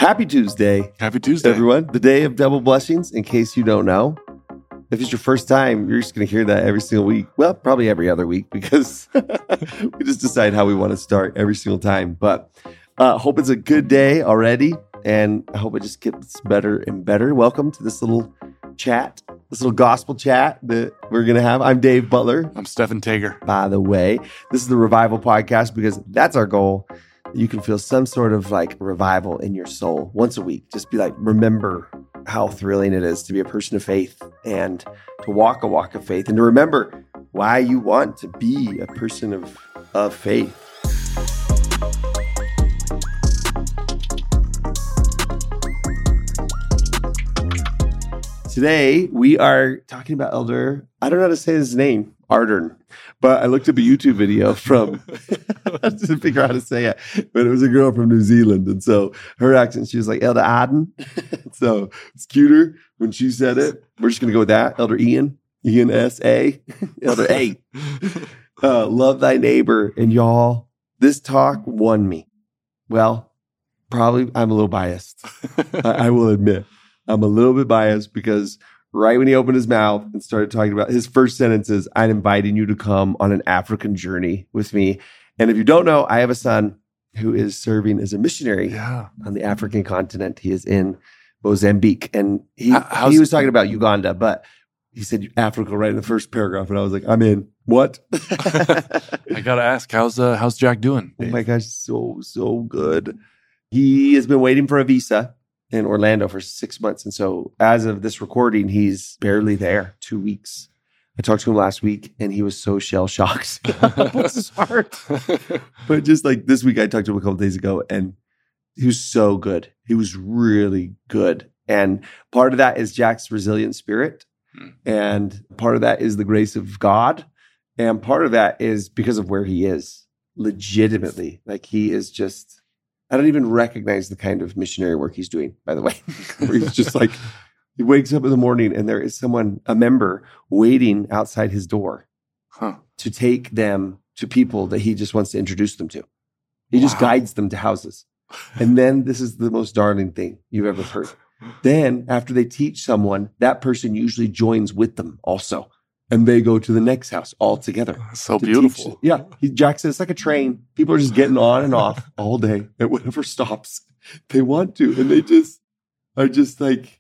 Happy Tuesday. Happy Tuesday. Everyone. The day of double blessings, in case you don't know. If it's your first time, you're just going to hear that every single week. Well, probably every other week because we just decide how we want to start every single time. But hope it's a good day already. And I hope it just gets better and better. Welcome to this little chat, this little gospel chat that we're going to have. I'm Dave Butler. I'm Stephen Tager. By the way, this is the Revival Podcast because that's our goal. You can feel some sort of like revival in your soul once a week. Just be like, remember how thrilling it is to be a person of faith and to walk a walk of faith and to remember why you want to be a person of faith. Today, we are talking about Elder, I don't know how to say his name, Ardern, but I looked up a YouTube video from, I didn't figure out how to say it, but it was a girl from New Zealand. And so her accent, she was like, Elder Ardern. So it's cuter when she said it. We're just going to go with that. Elder Ian, E-N-S-A, Elder A. Love thy neighbor. And y'all, this talk won me. Well, probably I'm a little biased. I will admit. I'm a little bit biased because right when he opened his mouth and started talking about his first sentences, I'm inviting you to come on an African journey with me. And if you don't know, I have a son who is serving as a missionary on the African continent. He is in Mozambique. And he was talking about Uganda, but he said Africa right in the first paragraph. And I was like, I'm in. What? I got to ask, how's Jack doing? Oh my gosh, so good. He has been waiting for a visa in Orlando for 6 months. And so as of this recording, he's barely there, 2 weeks. I talked to him last week and he was so shell-shocked. Bless his heart. But just like this week, I talked to him a couple of days ago and he was so good. He was really good. And part of that is Jack's resilient spirit. And part of that is the grace of God. And part of that is because of where he is legitimately. Like he is just, I don't even recognize the kind of missionary work he's doing, by the way. Where he's just like, he wakes up in the morning and there is a member waiting outside his door to take them to people that he just wants to introduce them to. He just guides them to houses. And then this is the most darling thing you've ever heard. Then after they teach someone, that person usually joins with them also. And they go to the next house all together. So beautiful. Jack says it's like a train. People are just getting on and off all day at whatever stops they want to. And they just are just like,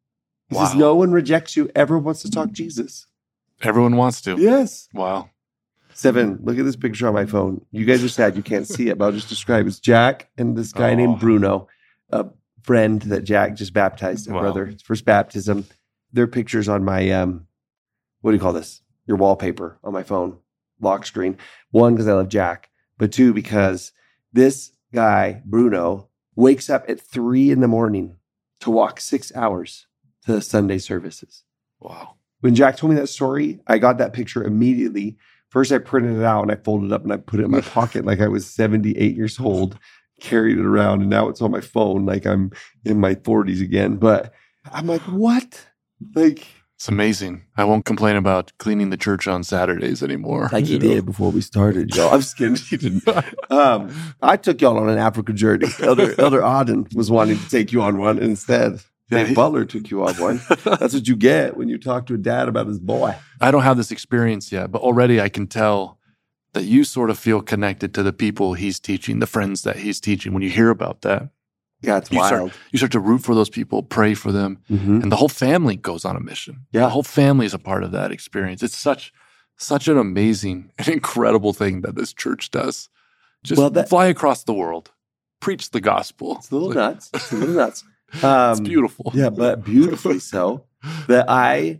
he says, no one rejects you. Everyone wants to talk Jesus. Everyone wants to. Yes. Wow. Seven, look at this picture on my phone. You guys are sad you can't see it, but I'll just describe it. It's Jack and this guy named Bruno, a friend that Jack just baptized, a brother, his first baptism. Their pictures on my what do you call this? Your wallpaper on my phone, lock screen. One, because I love Jack, but two, because this guy, Bruno, wakes up at 3 a.m. to walk 6 hours to Sunday services. Wow. When Jack told me that story, I got that picture immediately. First, I printed it out and I folded it up and I put it in my pocket like I was 78 years old, carried it around, and now it's on my phone like I'm in my 40s again. But I'm like, what? Like, it's amazing. I won't complain about cleaning the church on Saturdays anymore. Like he did before we started, y'all. I'm just kidding. He didn't. I took y'all on an African journey. Elder Auden was wanting to take you on one instead. Dave Butler took you on one. That's what you get when you talk to a dad about his boy. I don't have this experience yet, but already I can tell that you sort of feel connected to the people he's teaching, the friends that he's teaching when you hear about that. Yeah, it's wild. You start to root for those people, pray for them, and the whole family goes on a mission. Yeah, the whole family is a part of that experience. It's such an amazing and incredible thing that this church does. Just fly across the world, preach the gospel. It's a little nuts. It's a little nuts. It's beautiful. Yeah, but beautifully so. That I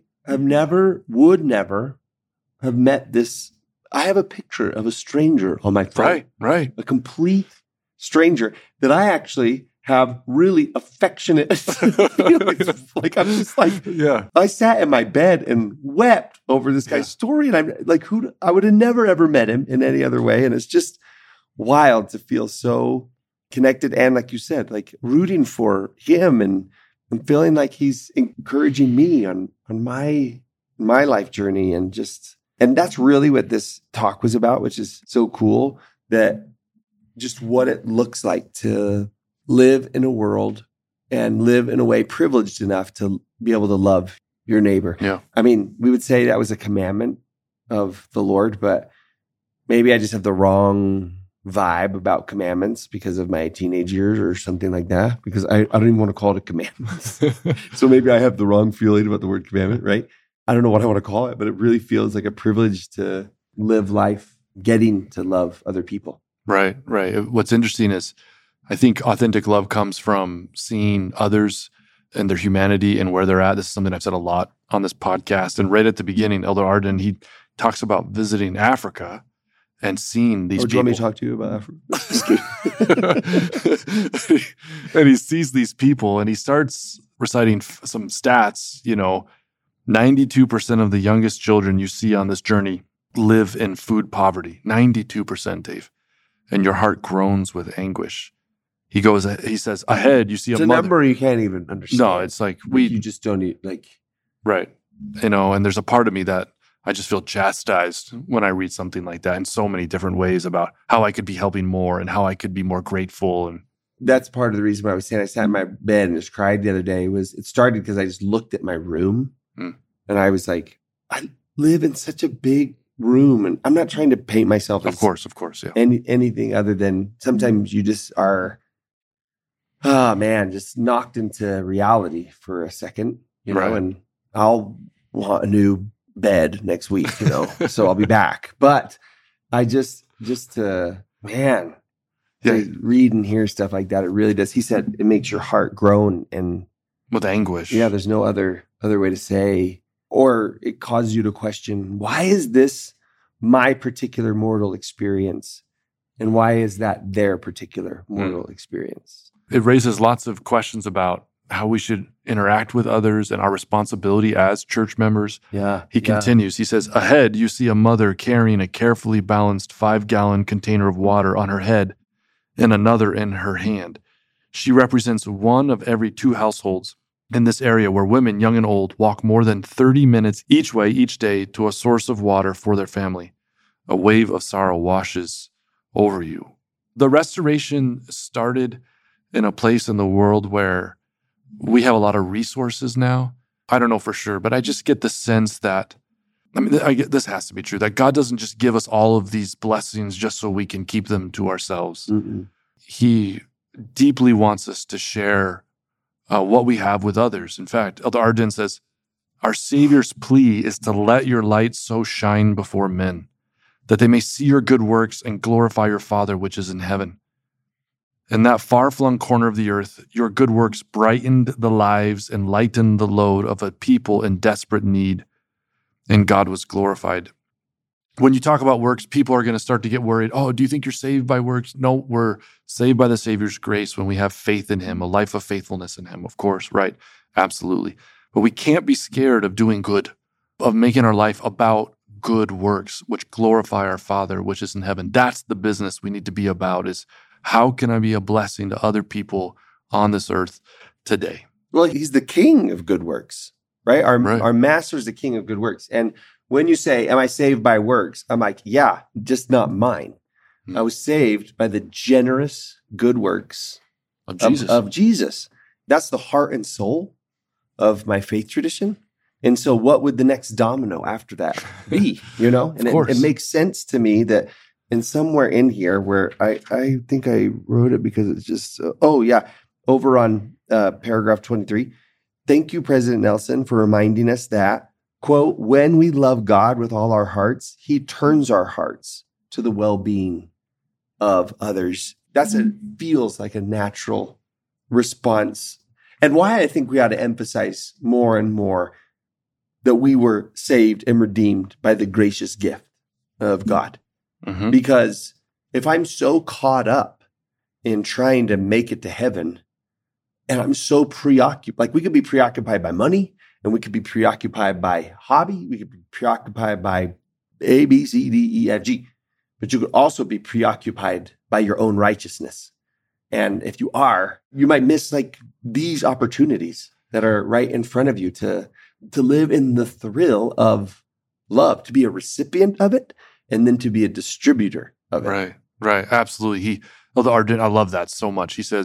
would never have met this. I have a picture of a stranger on my phone. Right. A complete stranger that I actually have really affectionate feelings. Like, I'm just like, I sat in my bed and wept over this guy's story. And I'm like, I would have never, ever met him in any other way. And it's just wild to feel so connected. And like you said, like rooting for him and feeling like he's encouraging me on my life journey. And that's really what this talk was about, which is so cool, that just what it looks like to live in a world and live in a way privileged enough to be able to love your neighbor. Yeah. I mean, we would say that was a commandment of the Lord, but maybe I just have the wrong vibe about commandments because of my teenage years or something like that, because I don't even want to call it a commandment. So maybe I have the wrong feeling about the word commandment, right? I don't know what I want to call it, but it really feels like a privilege to live life getting to love other people. Right. What's interesting is I think authentic love comes from seeing others and their humanity and where they're at. This is something I've said a lot on this podcast. And right at the beginning, Elder Arden, he talks about visiting Africa and seeing these people. Do you want me to talk to you about Africa? And he sees these people and he starts reciting some stats. 92% of the youngest children you see on this journey live in food poverty. 92%, Dave. And your heart groans with anguish. He says, ahead, you see a mother. It's a number you can't even understand. No, it's like you just don't need, Right. And there's a part of me that I just feel chastised when I read something like that in so many different ways about how I could be helping more and how I could be more grateful. And that's part of the reason why I was saying I sat in my bed and just cried the other day. It started because I just looked at my room and I was like, I live in such a big room, and I'm not trying to paint myself of course, yeah. anything other than sometimes you just are, just knocked into reality for a second, right. And I'll want a new bed next week, so I'll be back. But I just to read and hear stuff like that, it really does. He said it makes your heart groan and with anguish. Yeah, there's no other way to say, or it causes you to question, why is this my particular mortal experience? And why is that their particular mortal experience? It raises lots of questions about how we should interact with others and our responsibility as church members. Yeah. He continues. He says, ahead, you see a mother carrying a carefully balanced 5-gallon container of water on her head and another in her hand. She represents one of every 2 households in this area where women, young and old, walk more than 30 minutes each way each day to a source of water for their family. A wave of sorrow washes over you. The restoration started in a place in the world where we have a lot of resources now. I don't know for sure, but I just get the sense that, this has to be true, that God doesn't just give us all of these blessings just so we can keep them to ourselves. Mm-mm. He deeply wants us to share what we have with others. In fact, Elder Arden says, our Savior's plea is to let your light so shine before men, that they may see your good works and glorify your Father which is in heaven. In that far-flung corner of the earth, your good works brightened the lives and lightened the load of a people in desperate need, and God was glorified. When you talk about works, people are going to start to get worried. Oh, do you think you're saved by works? No, we're saved by the Savior's grace when we have faith in Him, a life of faithfulness in Him, of course, right? Absolutely. But we can't be scared of doing good, of making our life about good works, which glorify our Father, which is in heaven. That's the business we need to be about, is how can I be a blessing to other people on this earth today? Well, He's the King of good works, right? Our Master is the King of good works. And when you say, am I saved by works? I'm like, yeah, just not mine. I was saved by the generous good works of Jesus. That's the heart and soul of my faith tradition. And so what would the next domino after that be, And it makes sense to me that, and somewhere in here where I think I wrote it because it's just, over on paragraph 23, thank you, President Nelson, for reminding us that, quote, when we love God with all our hearts, He turns our hearts to the well-being of others. Feels like a natural response. And why I think we ought to emphasize more and more that we were saved and redeemed by the gracious gift of God. Mm-hmm. Because if I'm so caught up in trying to make it to heaven, and I'm so preoccupied, like we could be preoccupied by money, and we could be preoccupied by hobby, we could be preoccupied by A, B, C, D, E, F, G, but you could also be preoccupied by your own righteousness. And if you are, you might miss like these opportunities that are right in front of you to live in the thrill of love, to be a recipient of it, and then to be a distributor of it. Right. Absolutely. Elder Arden, I love that so much. He says,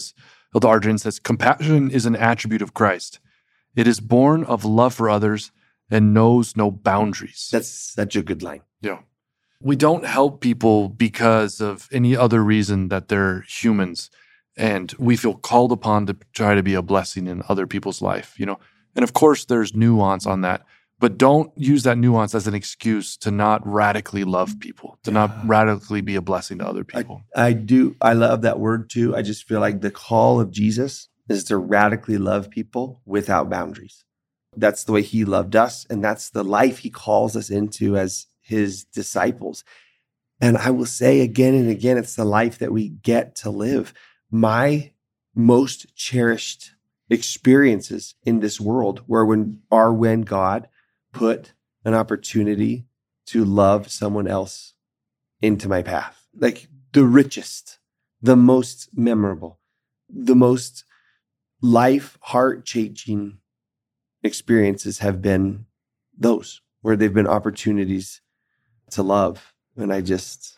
Elder Arjun says, compassion is an attribute of Christ. It is born of love for others and knows no boundaries. That's such a good line. Yeah. We don't help people because of any other reason that they're humans, and we feel called upon to try to be a blessing in other people's life, And of course, there's nuance on that, but don't use that nuance as an excuse to not radically love people, to not radically be a blessing to other people. I do. I love that word too. I just feel like the call of Jesus is to radically love people without boundaries. That's the way he loved us, and that's the life he calls us into as his disciples. And I will say again and again, it's the life that we get to live. My most cherished experiences in this world when God put an opportunity to love someone else into my path. Like the richest, the most memorable, the most heart-changing experiences have been those where they've been opportunities to love. And I just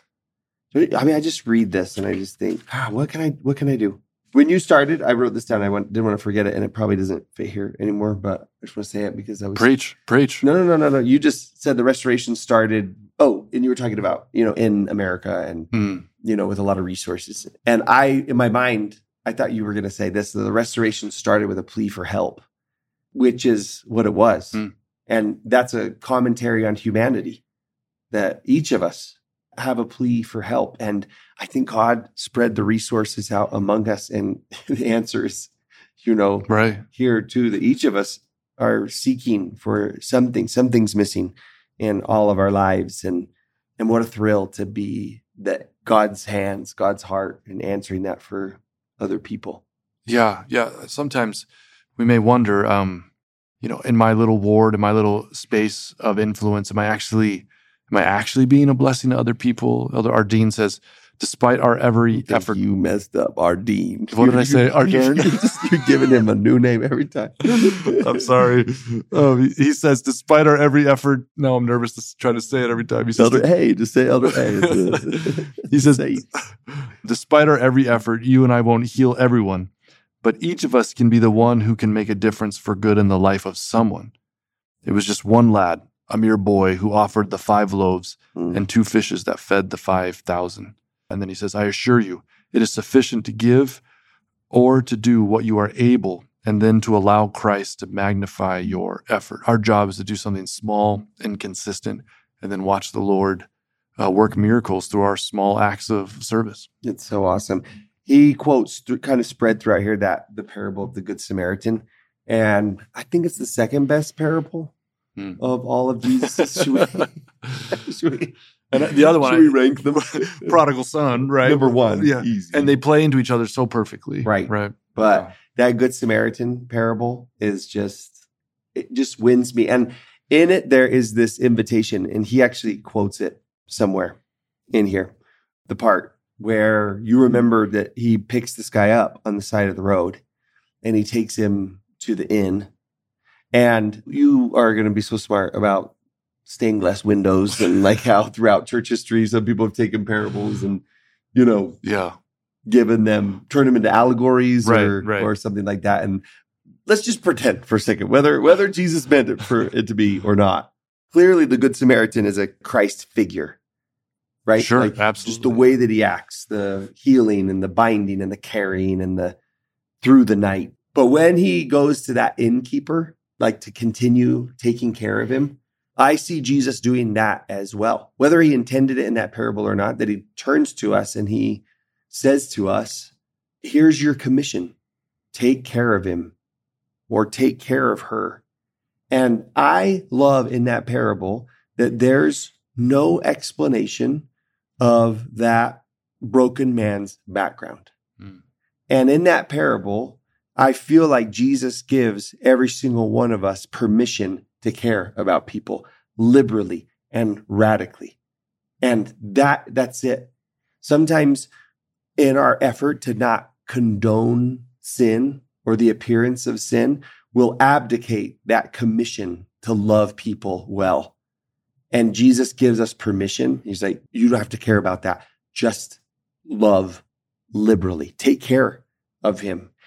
read this and I just think, what can I do? When you started, I wrote this down. Didn't want to forget it, and it probably doesn't fit here anymore, but I just want to say it because I was... Preach. No. You just said the restoration started, and you were talking about, in America and, with a lot of resources. And in my mind, I thought you were going to say this, the restoration started with a plea for help, which is what it was. And that's a commentary on humanity, that each of us have a plea for help. And I think God spread the resources out among us, and the answer is, right here too, that each of us are seeking for something. Something's missing in all of our lives. And what a thrill to be that God's hands, God's heart, and answering that for other people. Yeah. Sometimes we may wonder, in my little ward, in my little space of influence, am I actually being a blessing to other people? Elder Ardeen says, despite our every effort. You messed up Ardeen. What did I say? Ardeen? You're giving him a new name every time. I'm sorry. He says, despite our every effort. Now I'm nervous to try to say it every time. He says, Elder A. Just say Elder A. He says, despite our every effort, you and I won't heal everyone, but each of us can be the one who can make a difference for good in the life of someone. It was just one lad, a mere boy, who offered the 5 loaves and 2 fishes that fed the 5,000. And then he says, I assure you, it is sufficient to give or to do what you are able, and then to allow Christ to magnify your effort. Our job is to do something small and consistent, and then watch the Lord work miracles through our small acts of service. It's so awesome. He quotes kind of spread throughout here the parable of the Good Samaritan. And I think it's the second best parable of all of Jesus. And the other one, should we rank them? Prodigal son, right? Number 1. Yeah. Easy. And they play into each other so perfectly. Right. Right. But that Good Samaritan parable is it just wins me. And in it, there is this invitation, and he actually quotes it somewhere in here. The part where you remember that he picks this guy up on the side of the road and he takes him to the inn. And you are going to be so smart about stained glass windows and like how throughout church history, some people have taken parables and, given them, turn them into allegories or something like that. And let's just pretend for a second, whether Jesus meant it for it to be or not. Clearly, the Good Samaritan is a Christ figure, right? Sure, Just absolutely. the way that he acts, the healing and the binding and the carrying and the through the night. But when he goes to that innkeeper, like to continue taking care of him, I see Jesus doing that as well. Whether he intended it in that parable or not, that he turns to us and he says to us, here's your commission. Take care of him or take care of her. And I love in that parable that there's no explanation of that broken man's background. And in that parable, I feel like Jesus gives every single one of us permission to care about people liberally and radically. And that's it. Sometimes in our effort to not condone sin or the appearance of sin, we'll abdicate that commission to love people well. And Jesus gives us permission. He's like, you don't have to care about that. Just love liberally. Take care of him.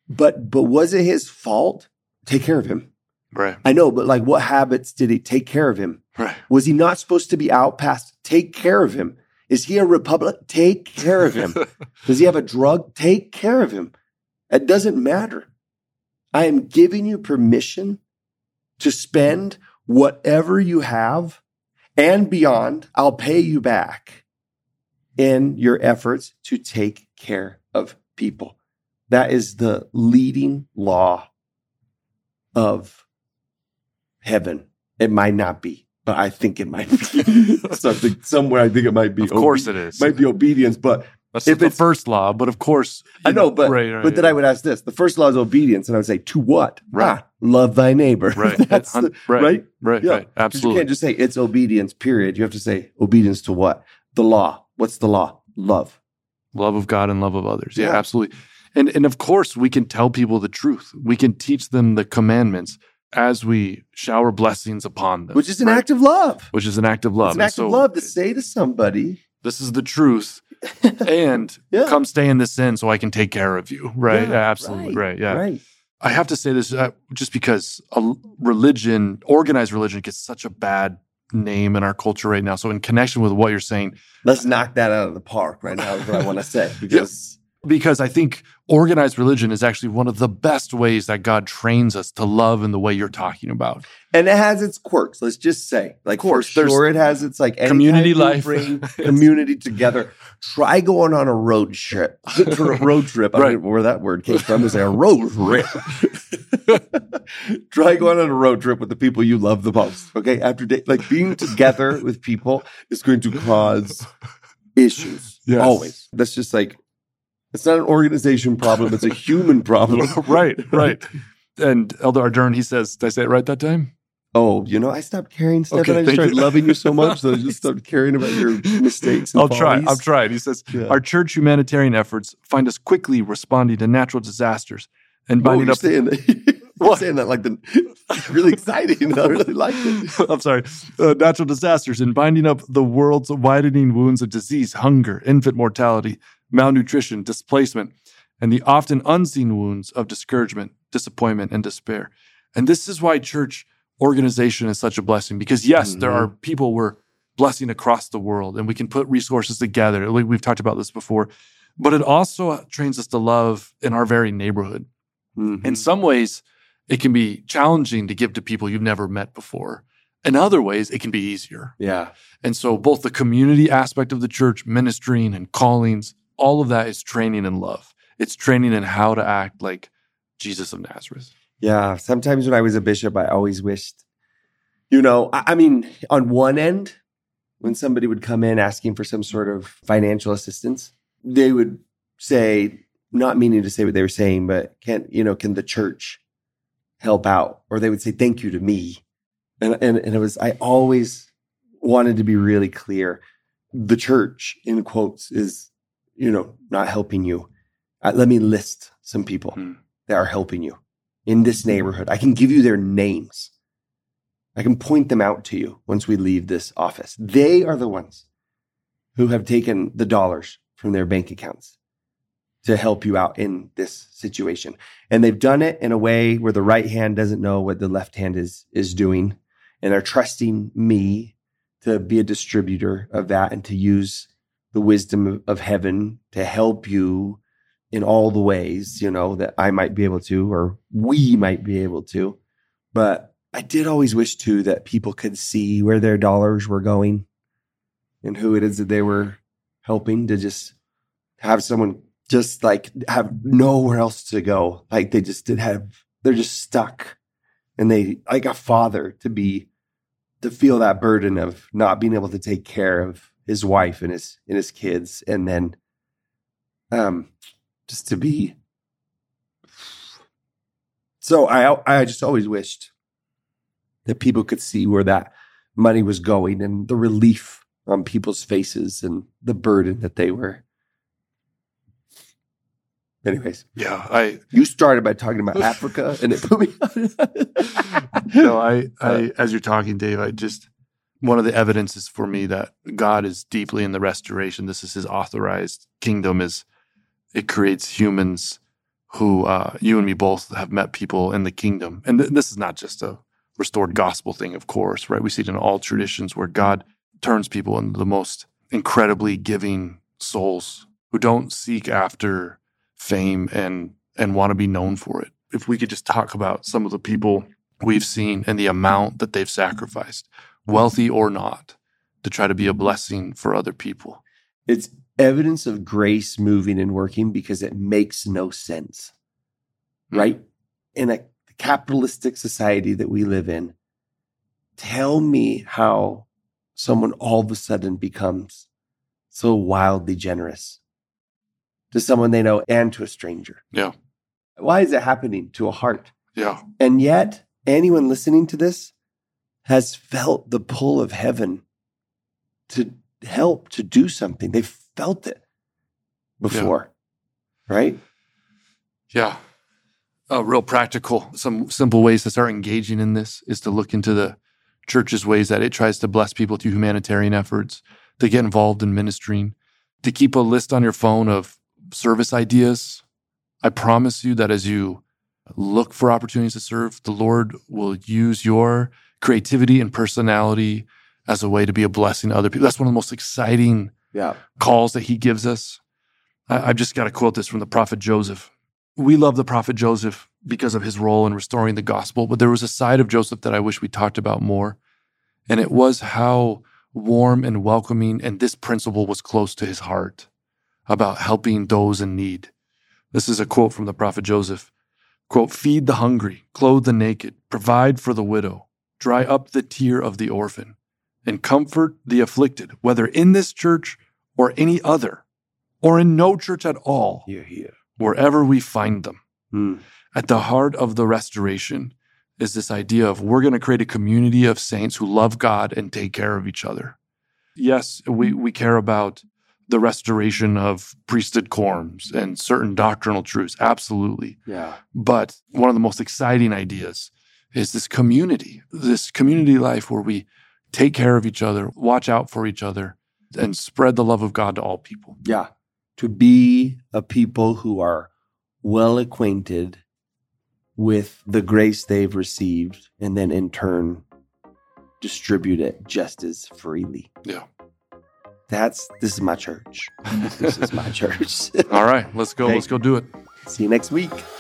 But was it his fault? Take care of him. Right. I know, but like what habits did he take care of him? Right. Was he not supposed to be outcast? Take care of him. Is he a Republican? Take care of him. Does he have a drug? Take care of him. It doesn't matter. I am giving you permission to spend whatever you have and beyond. I'll pay you back in your efforts to take care of people. That is the leading law of heaven. It might not be, but I think it might be. Somewhere I think it might be. Of course it is. Might be obedience, but that's if the first law, but of course. I know, but then I would ask this. The first law is obedience, and I would say, to what? Right. Love thy neighbor. Right. That's right. Right. Absolutely. You can't just say it's obedience, period. You have to say obedience to what? The law. What's the law? Love. Love of God and love of others. Yeah, absolutely. And of course, we can tell people the truth. We can teach them the commandments as we shower blessings upon them. Which is an act of love. Which is an act of love. It's an act of love to say to somebody, this is the truth. And come stay in this sin so I can take care of you. Right? Yeah, absolutely. Right. Yeah. Right. I have to say this just because organized religion gets such a bad name in our culture right now. So in connection with what you're saying. Let's knock that out of the park right now is what I want to say. Because I think organized religion is actually one of the best ways that God trains us to love in the way you're talking about. And it has its quirks. Let's just say, like, for sure, it has its like community life, bring community together. Try going on a road trip. I don't know where that word came from. It's like a road trip. Try going on a road trip with the people you love the most. Okay, like being together with people is going to cause issues. Yes. Always. That's just like. It's not an organization problem. It's a human problem. Right. And Elder Ardern, he says, did I say it right that time? Oh, I stopped caring, Stephen. Okay, I just started loving you so much that I just started caring about your mistakes and I'm trying. He says, our church humanitarian efforts find us quickly responding to natural disasters and binding up... You're saying that like really exciting. I really like it. I'm sorry. Natural disasters and binding up the world's widening wounds of disease, hunger, infant mortality, malnutrition, displacement, and the often unseen wounds of discouragement, disappointment, and despair. And this is why church organization is such a blessing, because yes, there are people we're blessing across the world, and we can put resources together. We've talked about this before, but it also trains us to love in our very neighborhood. In some ways, it can be challenging to give to people you've never met before. In other ways, it can be easier. Yeah. And so both the community aspect of the church, ministering and callings, all of that is training in love. It's training in how to act like Jesus of Nazareth. Yeah. Sometimes when I was a bishop, I always wished, on one end, when somebody would come in asking for some sort of financial assistance, they would say, not meaning to say what they were saying, but can the church help out? Or they would say, thank you to me. And it was, I always wanted to be really clear. The church, in quotes, is, not helping you. Let me list some people that are helping you in this neighborhood. I can give you their names. I can point them out to you once we leave this office. They are the ones who have taken the dollars from their bank accounts to help you out in this situation. And they've done it in a way where the right hand doesn't know what the left hand is doing. And are trusting me to be a distributor of that and to use the wisdom of heaven to help you in all the ways, that I might be able to, or we might be able to. But I did always wish too that people could see where their dollars were going and who it is that they were helping, to just have someone just like have nowhere else to go. Like they're just stuck. And they, like a father, to feel that burden of not being able to take care of his wife and his kids. And then just to be. So I just always wished that people could see where that money was going and the relief on people's faces and the burden that they were. Anyways. Yeah. You started by talking about Africa and it put me on. As you're talking, Dave, one of the evidences for me that God is deeply in the restoration, this is his authorized kingdom, is it creates humans who you and me both have met people in the kingdom. And this is not just a restored gospel thing, of course, right? We see it in all traditions where God turns people into the most incredibly giving souls who don't seek after fame and want to be known for it. If we could just talk about some of the people we've seen and the amount that they've sacrificed, wealthy or not, to try to be a blessing for other people. It's evidence of grace moving and working because it makes no sense, right? In a capitalistic society that we live in, tell me how someone all of a sudden becomes so wildly generous to someone they know and to a stranger. Yeah. Why is it happening to a heart? Yeah. And yet, anyone listening to this has felt the pull of heaven to help, to do something. They've felt it before, right? Yeah. Real practical, some simple ways to start engaging in this is to look into the church's ways that it tries to bless people through humanitarian efforts, to get involved in ministering, to keep a list on your phone of service ideas. I promise you that as you look for opportunities to serve, the Lord will use your creativity and personality as a way to be a blessing to other people. That's one of the most exciting calls that he gives us. I've just got to quote this from the prophet Joseph. We love the prophet Joseph because of his role in restoring the gospel, but there was a side of Joseph that I wish we talked about more, and it was how warm and welcoming, and this principle was close to his heart about helping those in need. This is a quote from the prophet Joseph. Quote, "Feed the hungry, clothe the naked, provide for the widow, dry up the tear of the orphan, and comfort the afflicted, whether in this church or any other, or in no church at all, wherever we find them." At the heart of the restoration is this idea of we're going to create a community of saints who love God and take care of each other. Yes, we care about the restoration of priesthood quorums and certain doctrinal truths, absolutely. Yeah. But one of the most exciting ideas is this community life where we take care of each other, watch out for each other, and spread the love of God to all people. Yeah. To be a people who are well acquainted with the grace they've received and then in turn distribute it just as freely. Yeah. This is my church. This is my church. All right, let's go. Okay. Let's go do it. See you next week.